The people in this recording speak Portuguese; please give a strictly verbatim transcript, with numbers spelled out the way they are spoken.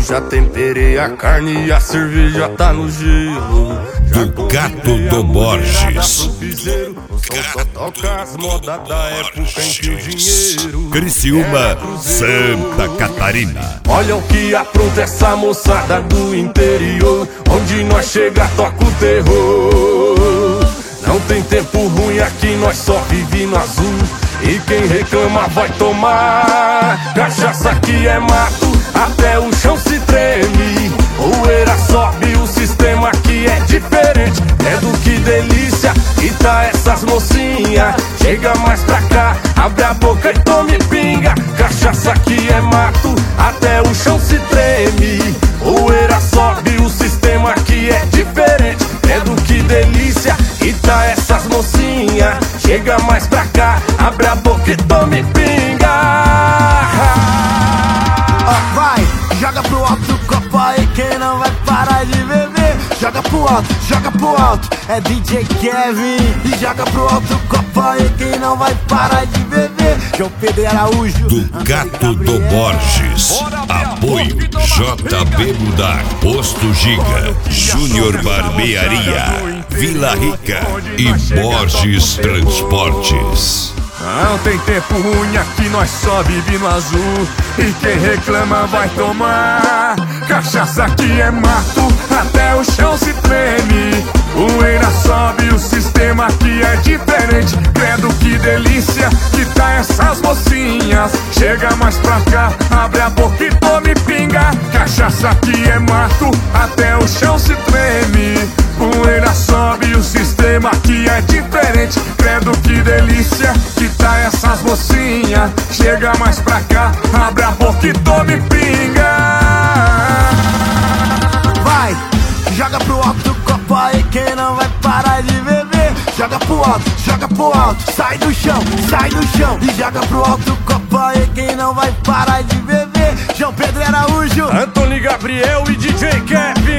Já temperei a carne e a cerveja tá no gelo. Do Gato do Borges. Só toca as modas da época em que o dinheiro Criciúma, Santa Catarina. Olha o que apronta essa moçada do interior. Onde nós chega toca o terror. Não tem tempo ruim aqui, nós só vive no azul. E quem reclama vai tomar. Cachaça aqui é mato, até o chão se treme. Poeira sobe, o sistema aqui é diferente. É do que delícia, e tá essas mocinhas. Chega mais pra cá, abre a boca e tome pinga. Cachaça aqui é mato, até o chão se treme. Poeira sobe, o sistema aqui é diferente. É do que delícia, e tá essas mocinhas. Chega mais pra cá, abre a boca e tome pinga. Oh, vai, joga pro alto o copo aí, quem não vai parar de beber. Joga pro alto, joga pro alto, é D J Kevin. E joga pro alto o copo aí, quem não vai parar de beber. João Pedro Araújo, do Gato do Borges. Apoio J B Mudar, Posto Giga, Júnior Barbearia, Vila Rica e Borges Transportes. Não tem tempo ruim aqui, nós só vive no azul. E quem reclama vai tomar. Cachaça aqui é mato, até o chão se treme. Poeira sobe, o sistema aqui é diferente. Credo que delícia, que tá essas mocinhas. Chega mais pra cá, abre a boca e tome pinga. Cachaça aqui é mato, até o chão se treme. Poeira sobe, o sistema aqui é diferente. Credo que delícia, que tá essas mocinhas. Chega mais pra cá, abre a boca e tome pinga. vai, joga pro alto o copo aí, quem não vai parar de beber. Joga pro alto, joga pro alto, sai do chão, sai do chão. E joga pro alto o copo aí, quem não vai parar de beber. João Pedro Araújo, Antônio Gabriel e D J Kevin.